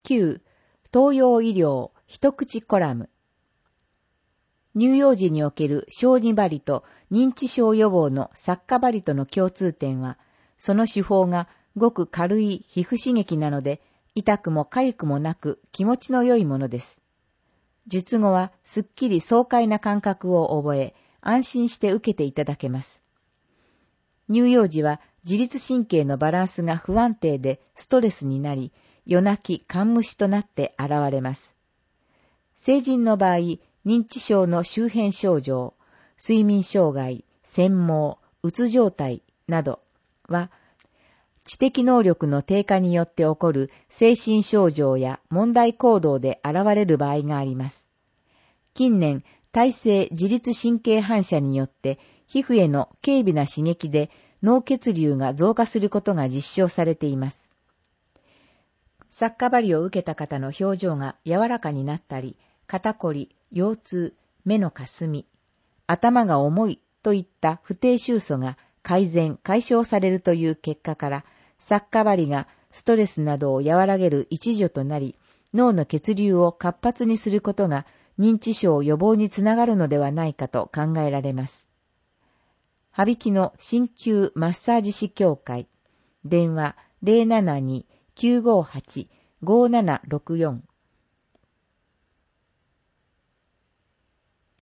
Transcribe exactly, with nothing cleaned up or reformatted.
きゅう、東洋医療一口コラム。乳幼児における小児針と認知症予防の作家針との共通点は、その手法がごく軽い皮膚刺激なので、痛くも痒くもなく気持ちの良いものです。術後はすっきり爽快な感覚を覚え、安心して受けていただけます。乳幼児は自律神経のバランスが不安定でストレスになり、夜泣き、寒虫となって現れます。成人の場合、認知症の周辺症状、睡眠障害、眩盲、うつ状態などは、知的能力の低下によって起こる精神症状や問題行動で現れる場合があります。近年、耐性自律神経反射によって皮膚への軽微な刺激で脳血流が増加することが実証されています。作家針を受けた方の表情が柔らかになったり、肩こり、腰痛、目のかすみ、頭が重いといった不定収素が改善、解消されるという結果から、作家針がストレスなどを和らげる一助となり、脳の血流を活発にすることが認知症予防につながるのではないかと考えられます。羽曳の鍼灸マッサージ師協会、電話 ゼロななに きゅうごはち ごななろくよん